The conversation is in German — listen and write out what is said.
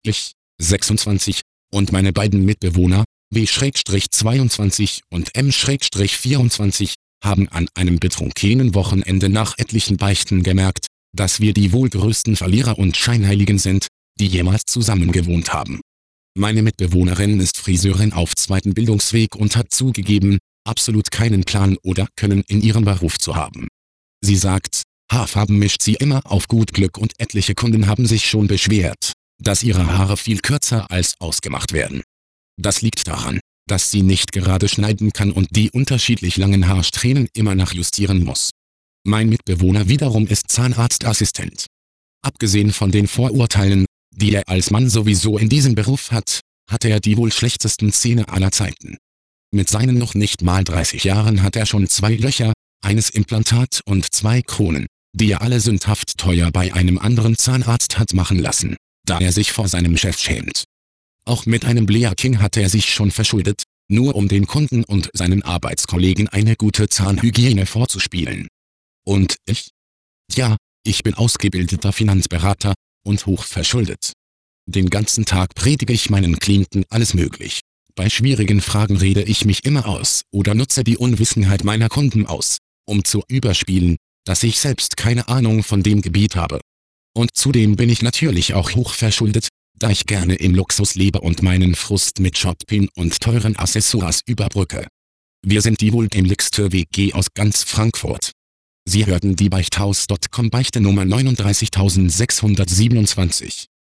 Ich, 26, und meine beiden Mitbewohner, W-22 und M-24, haben an einem betrunkenen Wochenende nach etlichen Beichten gemerkt, dass wir die wohl größten Verlierer und Scheinheiligen sind, die jemals zusammen gewohnt haben. Meine Mitbewohnerin ist Friseurin auf zweiten Bildungsweg und hat zugegeben, absolut keinen Plan oder Können in ihrem Beruf zu haben. Sie sagt, Haarfarben mischt sie immer auf gut Glück und etliche Kunden haben sich schon beschwert, dass ihre Haare viel kürzer als ausgemacht werden. Das liegt daran, dass sie nicht gerade schneiden kann und die unterschiedlich langen Haarsträhnen immer nachjustieren muss. Mein Mitbewohner wiederum ist Zahnarztassistent. Abgesehen von den Vorurteilen, die er als Mann sowieso in diesem Beruf hat, hat er die wohl schlechtesten Zähne aller Zeiten. Mit seinen noch nicht mal 30 Jahren hat er schon 2 Löcher, eines Implantat und 2 Kronen, die er alle sündhaft teuer bei einem anderen Zahnarzt hat machen lassen, da er sich vor seinem Chef schämt. Auch mit einem Bleaking hat er sich schon verschuldet, nur um den Kunden und seinen Arbeitskollegen eine gute Zahnhygiene vorzuspielen. Und ich? Tja, ich bin ausgebildeter Finanzberater und hochverschuldet. Den ganzen Tag predige ich meinen Klienten alles möglich. Bei schwierigen Fragen rede ich mich immer aus oder nutze die Unwissenheit meiner Kunden aus, um zu überspielen, dass ich selbst keine Ahnung von dem Gebiet habe. Und zudem bin ich natürlich auch hochverschuldet, da ich gerne im Luxus lebe und meinen Frust mit Shopping und teuren Accessoires überbrücke. Wir sind die wohl dämlichste WG aus ganz Frankfurt. Sie hörten die Beichthaus.com Beichte Nummer 39627.